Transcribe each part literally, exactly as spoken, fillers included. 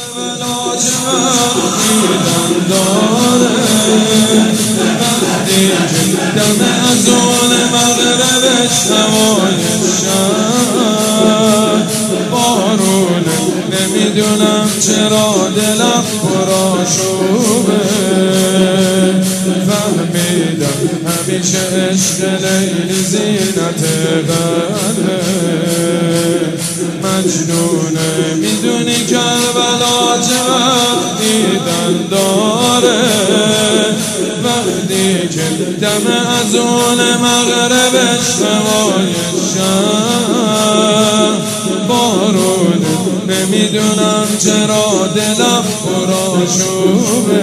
کربلا چه وقتی داره وقتی که دم اذان مغربش هوای شب بارونه نمیدونم چرا دلم پرآشوبه فهمیدم همیشه عشق لیلی زینت قلبه مجنونه میدونی کربلا چه وقتی دم داره وقتی که دم اذان مغربش هوای شب بارونه نمیدونم چرا دلم پرآشوبه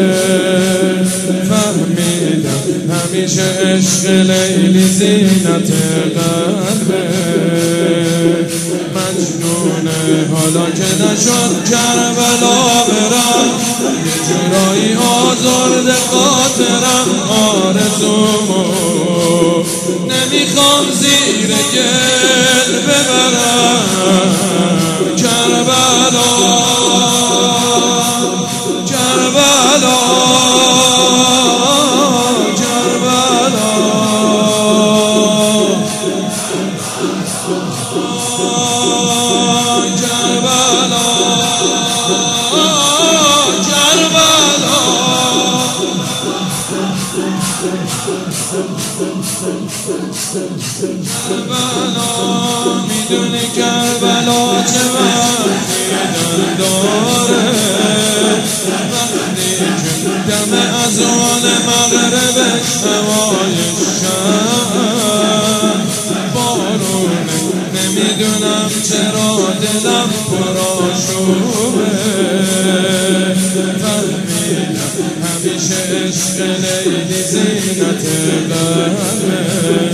فهمیدم همیشه عشق لیلی زینت قلبه مجنونه حالا که نشد کربلا برم یه جورایی آزرده خاطرم آرزومو نمیخوام زیر گل ببرم کربلا کربلا کربلا کربلا کربلا کربلا میدونی کربلا چه وقتی دم داره وقتی که دم اذان مغربش هوای شب بارونه نمیدونم چرا دلم پرآشوبه فهمیدم همیشه عشق لیلی زینت قلبه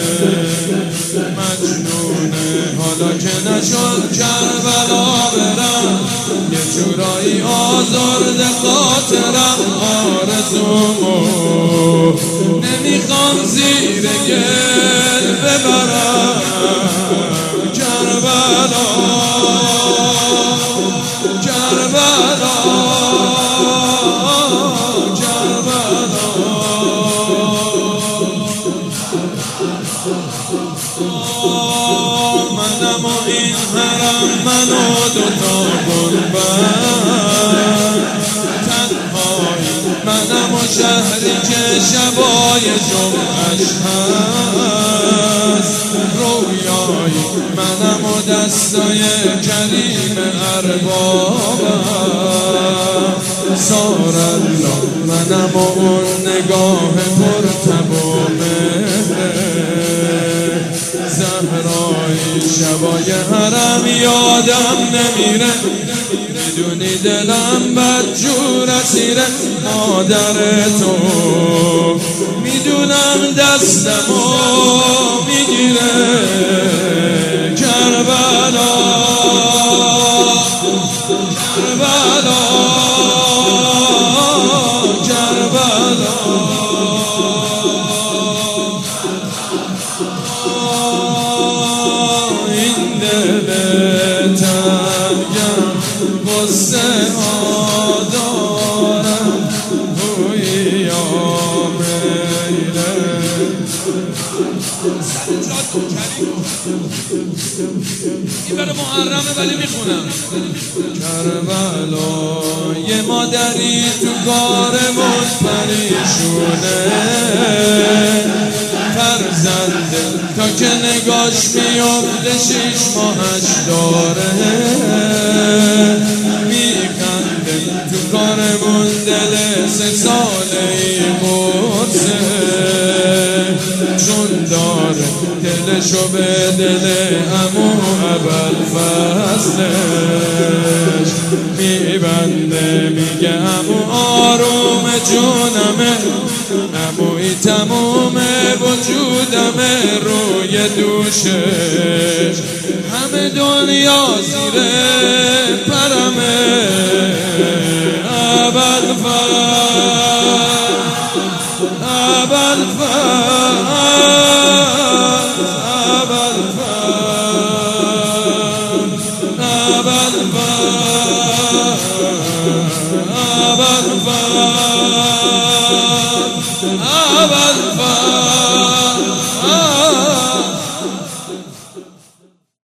مجنونه حالا که نشد کربلا برم یه جورایی آزرده خاطرم آرزومو نمیخوام زیر گل ببرم کربلا کربلا کربلا منم و این حرم من و دوتا گنبد تنهایی منم و شهری که شبای جمعش هست رویایی منم و دستای کریم اربابم سارالله منم و اون نگاه پرتبامه زهرایی شبای حرم یادم نمیره میدونی دلم بدجور اسیره مادر تو میدونم دستمو میگیره کربلا کربلا کربلا این دل تنگم غصه ها دارم هویا میره این برای محرمه ولی میخونم کربلا یه مادری تو کارمون پریشونه فرزنده تا که نگاش میفته شیش ماهش داره میخنده تو کارمون دل سه ساله ای مرسه چون داره دلشو به دل عمو ابوالفضلش میبنده میگه عمو آروم جونمه عموی تموم وجودمه روی دوشش همه دنیا زیر پرمه ابوالفضل ابوالفضل ابوالفضل ابوالفضل أبا الفضل أبا الفضل